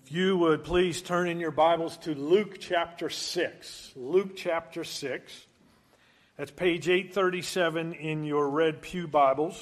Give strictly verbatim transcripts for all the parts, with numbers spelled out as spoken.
If you would please turn in your Bibles to Luke chapter six. Luke chapter six. That's page eight thirty-seven in your red pew Bibles.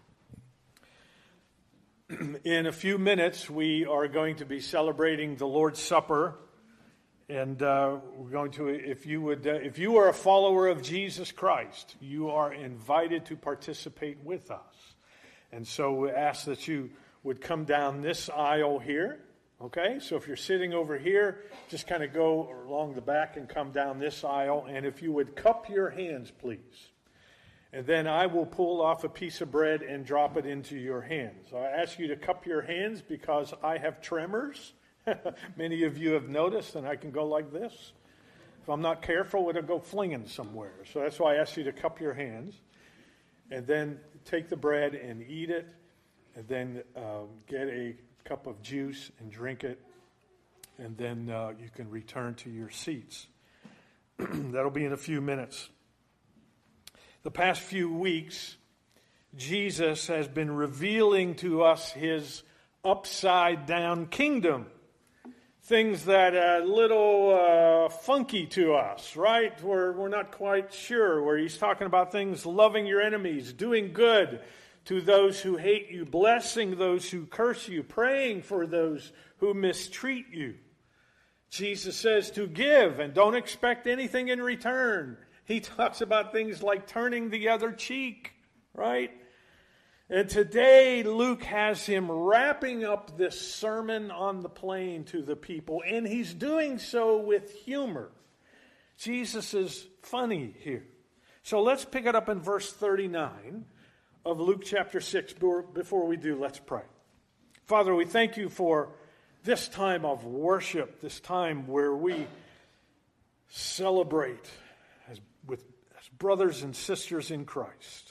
In a few minutes, we are going to be celebrating the Lord's Supper. And uh, we're going to, if you would, uh, if you are a follower of Jesus Christ, you are invited to participate with us. And so we ask that you would come down this aisle here. Okay, so if you're sitting over here, just kind of go along the back and come down this aisle. And if you would cup your hands, please. And then I will pull off a piece of bread and drop it into your hands. I ask you to cup your hands because I have tremors. Many of you have noticed, and I can go like this. If I'm not careful, it'll go flinging somewhere. So that's why I ask you to cup your hands. And then take the bread and eat it. And then uh, get a cup of juice and drink it, and then uh, you can return to your seats. That'll be in a few minutes. The past few weeks, Jesus has been revealing to us his upside-down kingdom. Things that are a little uh, funky to us, right? We're, we're not quite sure. Where he's talking about things, loving your enemies, doing good to those who hate you, blessing those who curse you, praying for those who mistreat you. Jesus says to give and don't expect anything in return. He talks about things like turning the other cheek, right? And today Luke has him wrapping up this sermon on the plain to the people, and he's doing so with humor. Jesus is funny here. So let's pick it up in verse thirty-nine. Of Luke chapter six. Before we do, let's pray. Father, we thank you for this time of worship, this time where we celebrate as, with, as brothers and sisters in Christ,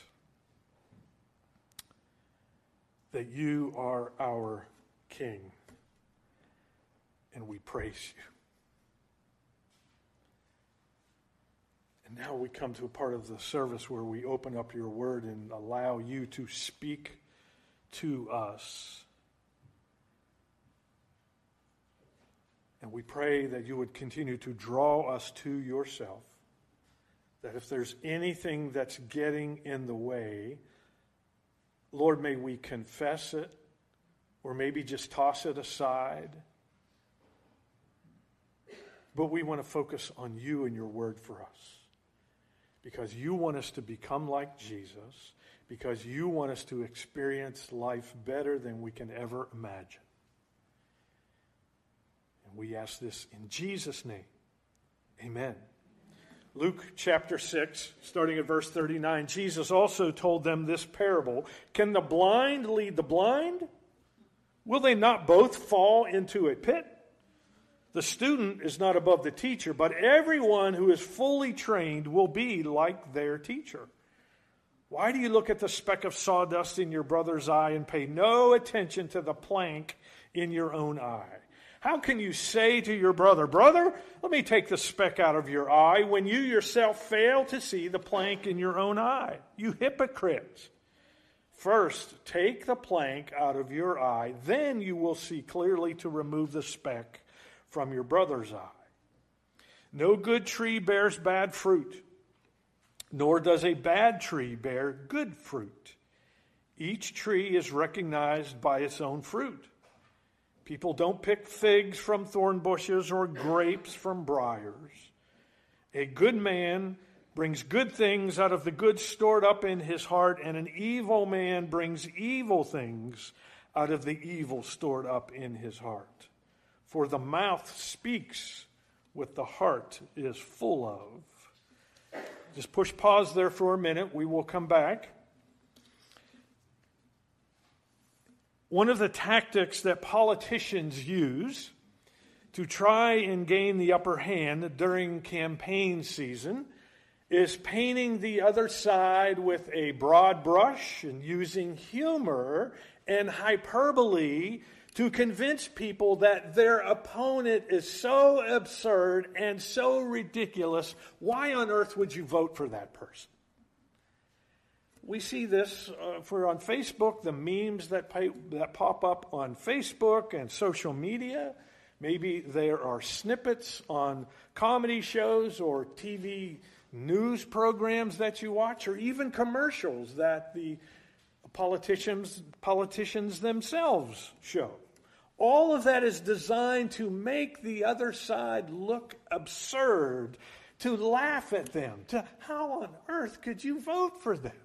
that you are our King, and we praise you. And now we come to a part of the service where we open up your word and allow you to speak to us. And we pray that you would continue to draw us to yourself. That if there's anything that's getting in the way, Lord, may we confess it or maybe just toss it aside. But we want to focus on you and your word for us. Because you want us to become like Jesus. Because you want us to experience life better than we can ever imagine. And we ask this in Jesus' name. Amen. Luke chapter six, starting at verse thirty-nine. Jesus also told them this parable. Can the blind lead the blind? Will they not both fall into a pit? The student is not above the teacher, but everyone who is fully trained will be like their teacher. Why do you look at the speck of sawdust in your brother's eye and pay no attention to the plank in your own eye? How can you say to your brother, brother, let me take the speck out of your eye, when you yourself fail to see the plank in your own eye? You hypocrite! First, take the plank out of your eye, then you will see clearly to remove the speck from your brother's eye. No good tree bears bad fruit, nor does a bad tree bear good fruit. Each tree is recognized by its own fruit. People don't pick figs from thorn bushes or grapes from briars. A good man brings good things out of the good stored up in his heart, and an evil man brings evil things out of the evil stored up in his heart. For the mouth speaks what the heart is full of. Just push pause there for a minute. We will come back. One of the tactics that politicians use to try and gain the upper hand during campaign season is painting the other side with a broad brush and using humor and hyperbole to convince people that their opponent is so absurd and so ridiculous. Why on earth would you vote for that person? We see this uh, for on Facebook, the memes that, pay, that pop up on Facebook and social media. Maybe there are snippets on comedy shows or T V news programs that you watch, or even commercials that the politicians politicians themselves show. All of that is designed to make the other side look absurd, to laugh at them, to how on earth could you vote for them?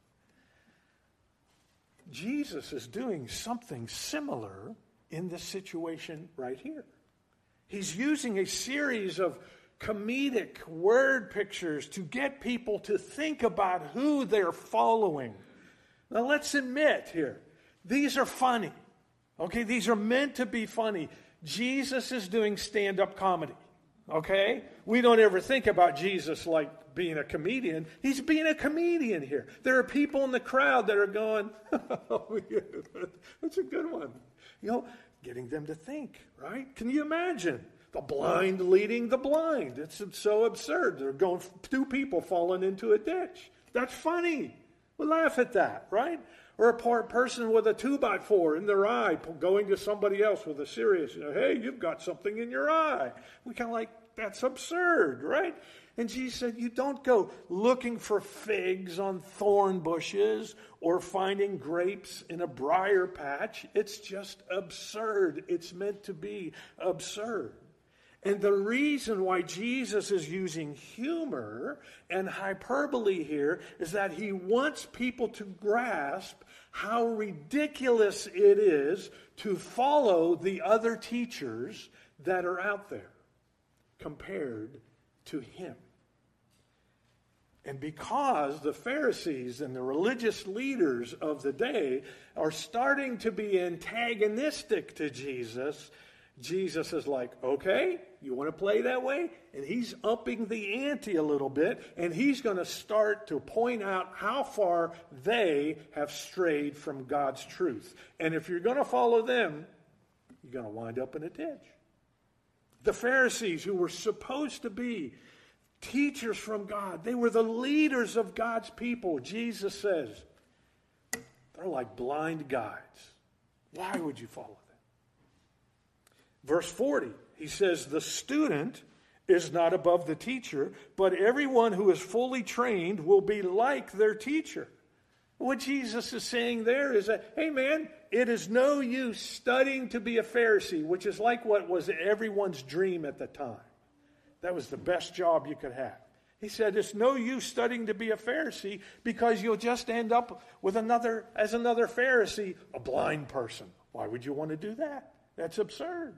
Jesus is doing something similar in this situation right here. He's using a series of comedic word pictures to get people to think about who they're following. Now let's admit here, these are funny. Okay, these are meant to be funny. Jesus is doing stand-up comedy. Okay? We don't ever think about Jesus like being a comedian. He's being a comedian here. There are people in the crowd that are going, oh, yeah, that's a good one. You know, getting them to think, right? Can you imagine? The blind leading the blind. It's so absurd. They're going, two people falling into a ditch. That's funny. We laugh at that, right? Or a poor person with a two by four in their eye going to somebody else with a serious, you know, hey, you've got something in your eye. We kind of like, that's absurd, right? And Jesus said, you don't go looking for figs on thorn bushes or finding grapes in a briar patch. It's just absurd. It's meant to be absurd. And the reason why Jesus is using humor and hyperbole here is that he wants people to grasp how ridiculous it is to follow the other teachers that are out there compared to him. And because the Pharisees and the religious leaders of the day are starting to be antagonistic to Jesus, Jesus is like, okay, you want to play that way? And he's upping the ante a little bit, and he's going to start to point out how far they have strayed from God's truth. And if you're going to follow them, you're going to wind up in a ditch. The Pharisees, who were supposed to be teachers from God, they were the leaders of God's people. Jesus says, they're like blind guides. Why would you follow them? Verse forty, he says, the student is not above the teacher, but everyone who is fully trained will be like their teacher. What Jesus is saying there is that, hey man, it is no use studying to be a Pharisee, which is like what was everyone's dream at the time. That was the best job you could have. He said, it's no use studying to be a Pharisee because you'll just end up with another, as another Pharisee, a blind person. Why would you want to do that? That's absurd.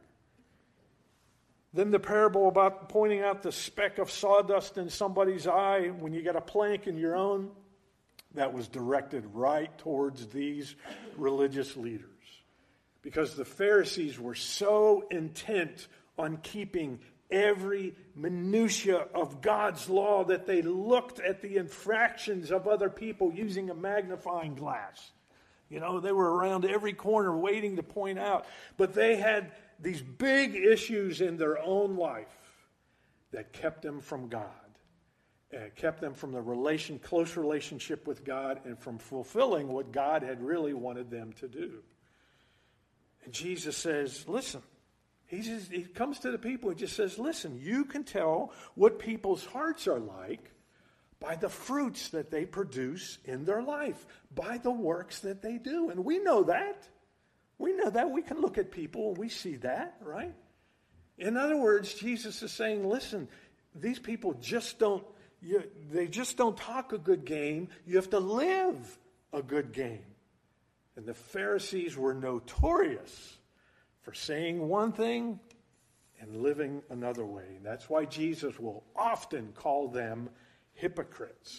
Then the parable about pointing out the speck of sawdust in somebody's eye when you got a plank in your own, that was directed right towards these religious leaders. Because the Pharisees were so intent on keeping every minutia of God's law that they looked at the infractions of other people using a magnifying glass. You know, they were around every corner waiting to point out. But they had these big issues in their own life that kept them from God. And kept them from the relation, close relationship with God and from fulfilling what God had really wanted them to do. And Jesus says, listen, he, just, he comes to the people and just says, listen, you can tell what people's hearts are like by the fruits that they produce in their life, by the works that they do. And we know that. We know that. We can look at people and we see that, right? In other words, Jesus is saying, listen, these people just don't, you, they just don't talk a good game. You have to live a good game. And the Pharisees were notorious for saying one thing and living another way. And that's why Jesus will often call them hypocrites.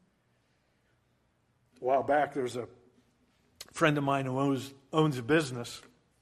A while back, there's a friend of mine who owns, owns a business.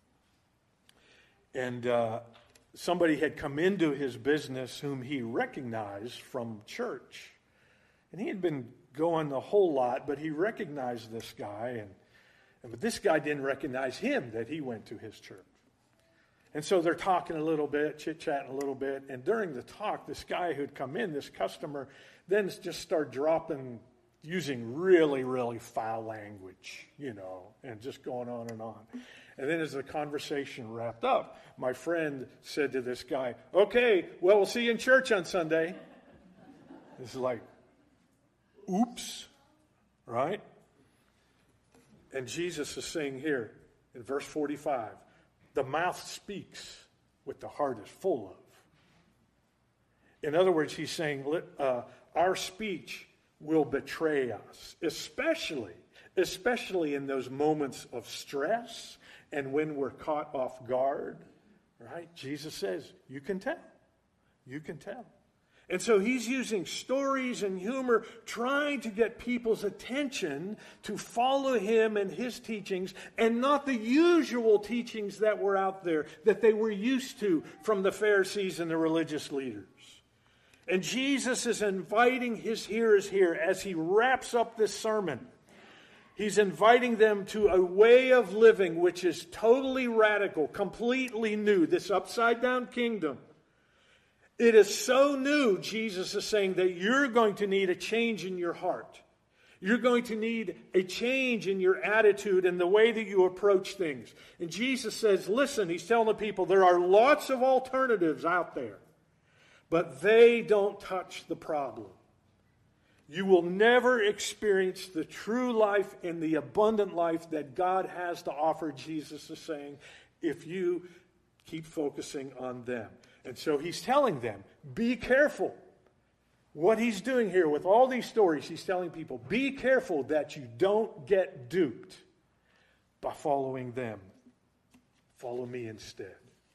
And uh, somebody had come into his business whom he recognized from church. And he had been going a whole lot, but he recognized this guy. And, and but this guy didn't recognize him that he went to his church. And so they're talking a little bit, chit-chatting a little bit. And during the talk, this guy who'd come in, this customer, then just started dropping, using really, really foul language, you know, and just going on and on. And then as the conversation wrapped up, my friend said to this guy, okay, well, we'll see you in church on Sunday. It's like, oops, right? And Jesus is saying here in verse forty-five, the mouth speaks what the heart is full of. In other words, he's saying uh, our speech will betray us, especially, especially in those moments of stress and when we're caught off guard, right? Jesus says, you can tell. You can tell. And so he's using stories and humor, trying to get people's attention to follow him and his teachings, and not the usual teachings that were out there, that they were used to from the Pharisees and the religious leaders. And Jesus is inviting his hearers here as he wraps up this sermon. He's inviting them to a way of living which is totally radical, completely new, this upside-down kingdom. It is so new, Jesus is saying, that you're going to need a change in your heart. You're going to need a change in your attitude and the way that you approach things. And Jesus says, listen, he's telling the people, there are lots of alternatives out there, but they don't touch the problem. You will never experience the true life and the abundant life that God has to offer, Jesus is saying, if you keep focusing on them. And so he's telling them, be careful. What he's doing here with all these stories, he's telling people, be careful that you don't get duped by following them. Follow me instead.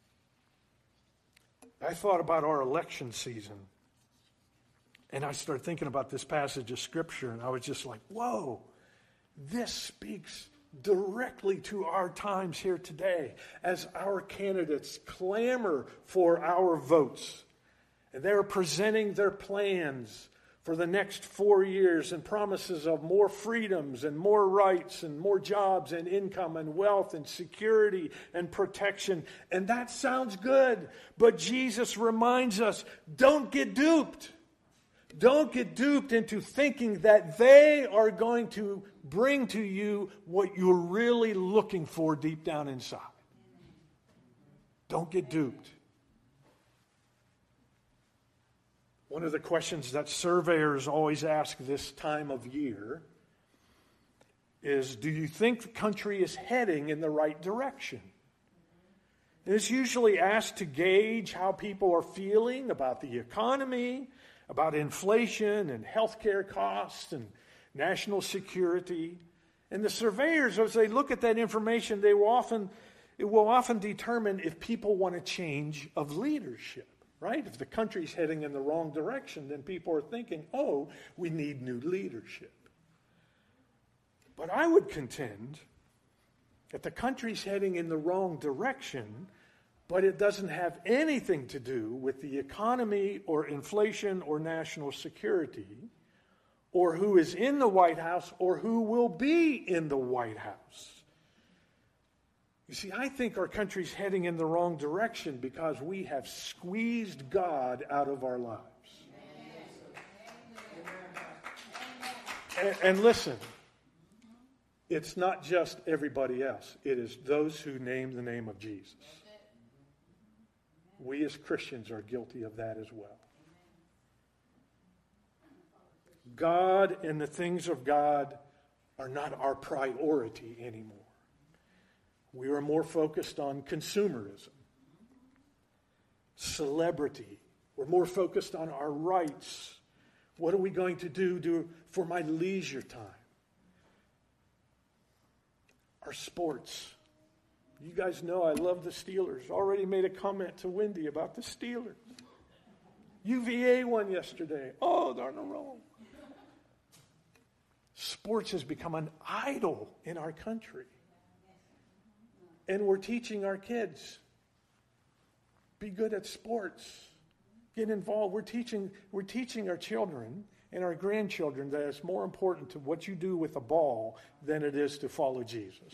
I thought about our election season, and I started thinking about this passage of Scripture, and I was just like, whoa, this speaks directly to our times here today as our candidates clamor for our votes. And they're presenting their plans for the next four years and promises of more freedoms and more rights and more jobs and income and wealth and security and protection. And that sounds good, but Jesus reminds us, don't get duped. Don't get duped into thinking that they are going to bring to you what you're really looking for deep down inside. Don't get duped. One of the questions that surveyors always ask this time of year is, do you think the country is heading in the right direction? And it's usually asked to gauge how people are feeling about the economy, about inflation and healthcare costs and national security. And the surveyors, as they look at that information, they will often, it will often determine if people want a change of leadership, right? If the country's heading in the wrong direction, then people are thinking, oh, we need new leadership. But I would contend that the country's heading in the wrong direction, but it doesn't have anything to do with the economy or inflation or national security or who is in the White House or who will be in the White House. You see, I think our country's heading in the wrong direction because we have squeezed God out of our lives. And, and listen, it's not just everybody else. It is those who name the name of Jesus. We as Christians are guilty of that as well. God and the things of God are not our priority anymore. We are more focused on consumerism, celebrity. We're more focused on our rights. What are we going to do to, for my leisure time? Our sports. You guys know I love the Steelers. Already made a comment to Wendy about the Steelers. U V A won yesterday. Oh, they're in a row. Sports has become an idol in our country. And we're teaching our kids, be good at sports. Get involved. We're teaching, we're teaching our children and our grandchildren that it's more important to what you do with a ball than it is to follow Jesus.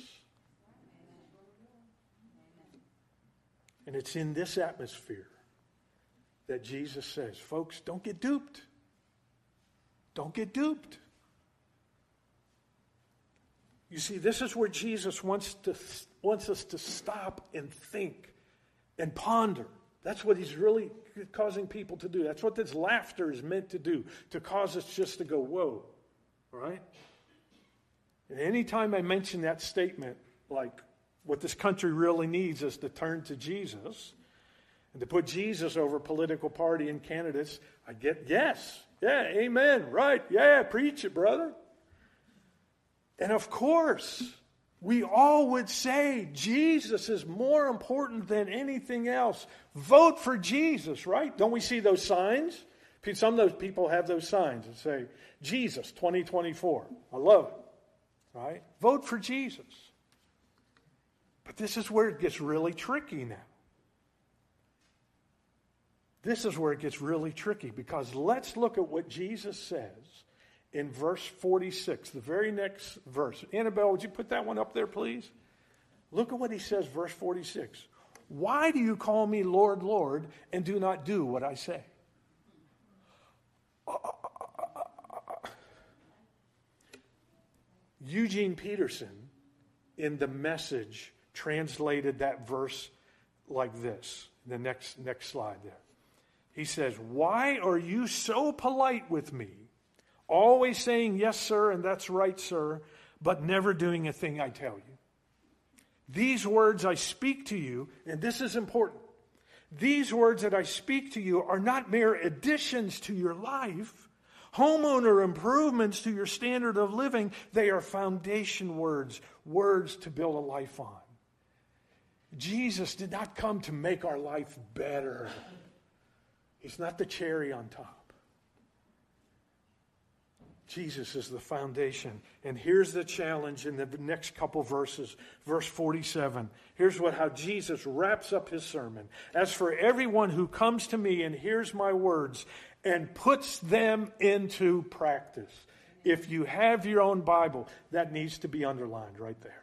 And it's in this atmosphere that Jesus says, folks, don't get duped. Don't get duped. You see, this is where Jesus wants to wants us to stop and think and ponder. That's what he's really causing people to do. That's what this laughter is meant to do, to cause us just to go, whoa, right? And anytime I mention that statement, like what this country really needs is to turn to Jesus and to put Jesus over political party and candidates, I get, yes, yeah, amen, right, yeah, preach it, brother. And of course, we all would say Jesus is more important than anything else. Vote for Jesus, right? Don't we see those signs? Some of those people have those signs that say, Jesus twenty twenty-four. I love it, right? Vote for Jesus. But this is where it gets really tricky now. This is where it gets really tricky, because let's look at what Jesus says in verse forty-six, the very next verse. Annabelle, would you put that one up there, please? Look at what he says, verse forty-six. Why do you call me Lord, Lord, and do not do what I say? Eugene Peterson, in The Message, translated that verse like this. The next, next slide there. He says, why are you so polite with me? Always saying, yes, sir, and that's right, sir, but never doing a thing I tell you. These words I speak to you, and this is important. These words that I speak to you are not mere additions to your life, homeowner improvements to your standard of living. They are foundation words, words to build a life on. Jesus did not come to make our life better. He's not the cherry on top. Jesus is the foundation. And here's the challenge in the next couple verses. Verse forty-seven. Here's what how Jesus wraps up his sermon. As for everyone who comes to me and hears my words and puts them into practice. If you have your own Bible, that needs to be underlined right there.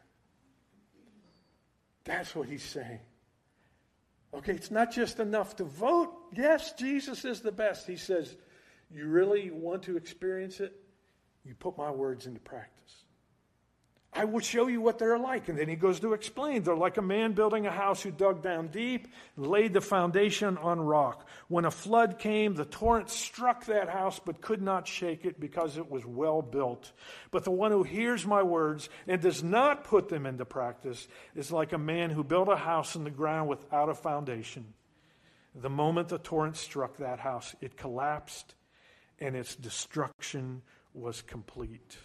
That's what he's saying. Okay, it's not just enough to vote. Yes, Jesus is the best. He says, you really want to experience it? You put my words into practice. I will show you what they're like. And then he goes to explain. They're like a man building a house who dug down deep and laid the foundation on rock. When a flood came, the torrent struck that house but could not shake it because it was well built. But the one who hears my words and does not put them into practice is like a man who built a house in the ground without a foundation. The moment the torrent struck that house, it collapsed and its destruction was complete.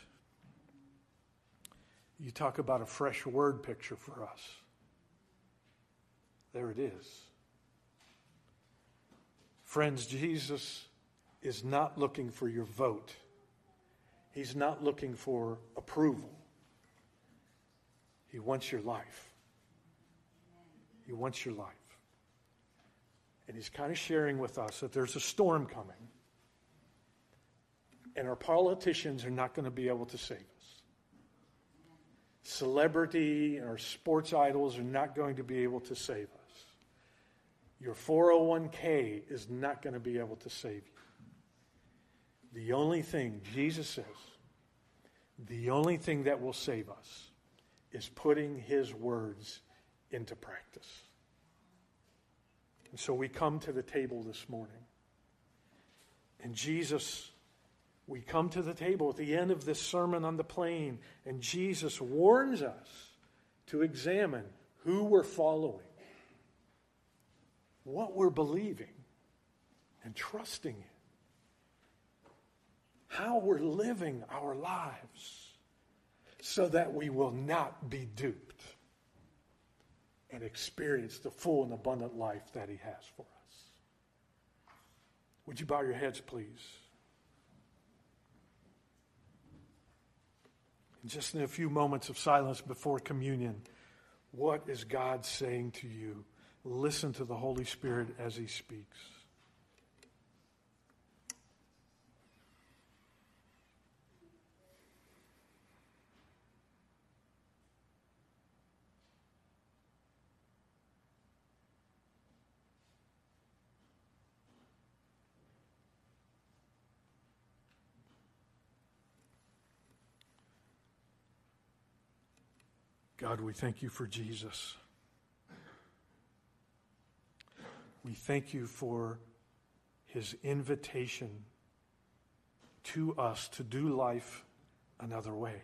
You talk about a fresh word picture for us. There it is. Friends, Jesus is not looking for your vote. He's not looking for approval. He wants your life. He wants your life. And he's kind of sharing with us that there's a storm coming. And our politicians are not going to be able to save us. Celebrity and our sports idols are not going to be able to save us. Your four oh one k is not going to be able to save you. The only thing, Jesus says, the only thing that will save us is putting his words into practice. And so we come to the table this morning. And Jesus, we come to the table at the end of this sermon on the plain, and Jesus warns us to examine who we're following, what we're believing and trusting in, how we're living our lives so that we will not be duped and experience the full and abundant life that he has for us. Would you bow your heads, please? And just in a few moments of silence before communion, what is God saying to you? Listen to the Holy Spirit as he speaks. God, we thank you for Jesus. We thank you for his invitation to us to do life another way.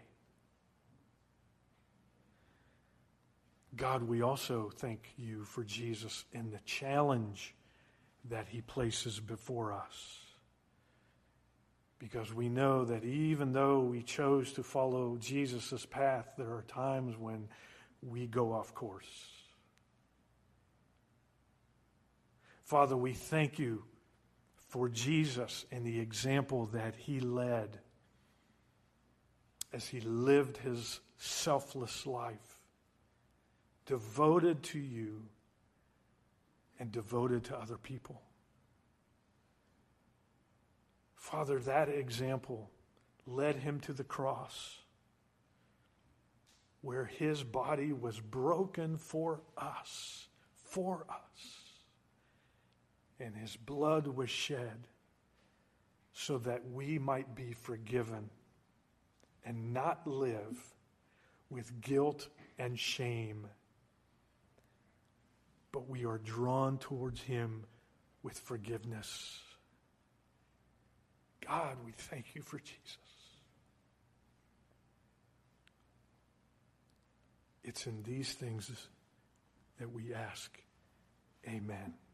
God, we also thank you for Jesus and the challenge that he places before us. Because we know that even though we chose to follow Jesus' path, there are times when we go off course. Father, we thank you for Jesus and the example that he led as he lived his selfless life, devoted to you and devoted to other people. Father, that example led him to the cross, where his body was broken for us, for us. And his blood was shed so that we might be forgiven and not live with guilt and shame. But we are drawn towards him with forgiveness. God, we thank you for Jesus. It's in these things that we ask. Amen.